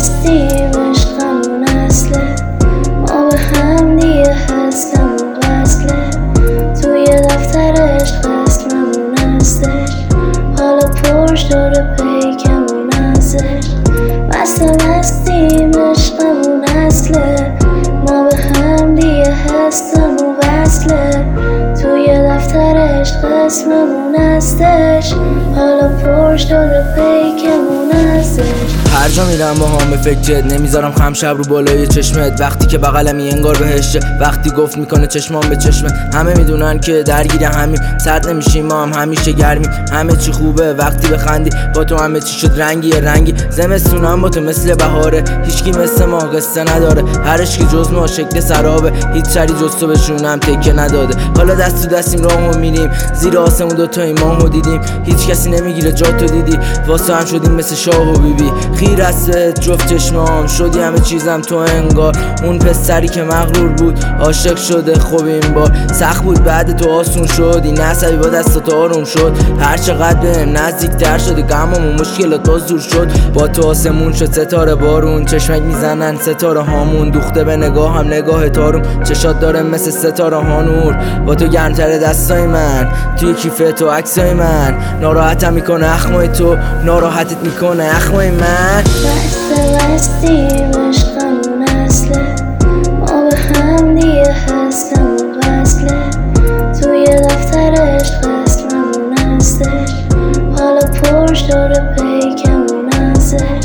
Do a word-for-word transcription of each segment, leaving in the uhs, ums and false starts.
هستیم عشقمون اصله، ما به هم دیگه هستمون وصله، توی دفتر عشق اسممون هستش، حالا پرش دور پیکمون ازش، مستم هستیم عشقمون اصله، ما به هم دیگه هستمون وصله، توی دفتر عشق اسممون هستش، حالا پرش دور پیکمون ازش. هر جا میرم با هم به فکرت، نمیذارم خم شب رو بالای چشمت، وقتی که بغلمی انگار بهشته، وقتی گفت میکنه چشمام به چشمت، همه میدونن که درگیر همیم، سرد نمیشیم ما هم همیشه گرمیم، همه چی خوبه وقتی بخندی، با تو همه چی شد رنگی رنگی، زمستونم با تو مثل بهاره، هیچکی مثل ما قصه نداره، هر عشقی جز ما شکل سرابه، هیچ سری جز تو بهشونم تکه نداده، حالا دست تو دستیم راهو میریم، زیر آسمون دوتایی ماهو دیدیم، هیچ کسی نمیگیره جا تو دیدی، واسه هم شدیم مثل شاه و بیبی، خیر است جفت چشمام شدی همه چیزم تو انگار، اون پسری که مغرور بود عاشق شده، خوب این بار سخت بود بعد تو آسون شد، این عصبی با دستات آروم شد، هر چقدر بهم نزدیک تر شدی غممون مشکلات تا زور شد، با تو آسمون شد ستاره بارون، چشمک میزنن ستاره هامون، دوخته به نگاه هم نگاه تاروم، چشات داره مثل ستاره ها نور، با تو گرمتر دستای من، توی کیف تو عکسای من، ناراحتم میکنه اخمای تو، ناراحتت میکنه اخمای من. مستم هستیم عشقمون اصله، ما به هم دیگه هستمون وصله، توی دفتر عشق اسممون هستش، حالا پرش دور پیکمون ازش،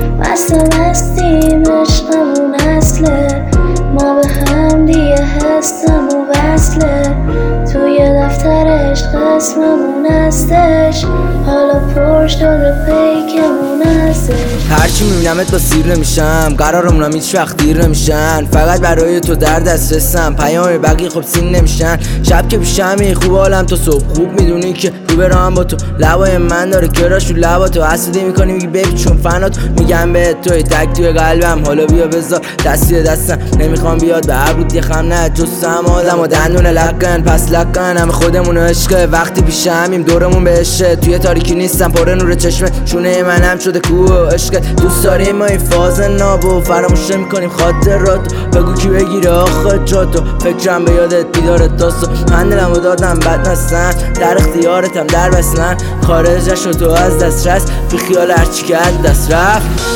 مستم هستیم عشقمون اصله، ما به هم دیگه هستمون وصله، توی دفتر عشق اسممون هستش، حالا پرش دور پیکمون ازش. هرچی میبینمت با سیر نمیشم، قرارمونم هیچ وقت دیر نمیشن، فقط برای تو در دست رسم، پیام بقیه خب سین نمیشن، شب که پیشمی خوب حالم تا صبح، خوب میدونی که رو برام با تو، لبای من داره کراش رو لباتو، حسودی میکنی میگی بیبی چون فنات، میگم به توی تک توی قلبم، حالا بیا بذار دستی دستم، نمیخوام بیاد به عبود یه خم نه جستم آدم و دندون لقن، پس لقن همه خودمون عشقه، وقتی پیشمیم دورمون بهشه، توی تاریکی نیستم پر نور چشمه، شونه منم شده کوه عشق، دوست داریم ما این فاز نابو، فراموش میکنیم خاطراتو، بگو کی بگیره آخه جاتو، فکرم به یادت بیدارت داستو، من دلمو دادم بد نستن، در اختیارتم در بسنن، خارج نشو تو از دست رست، بی خیال هرچی که از دست رفت.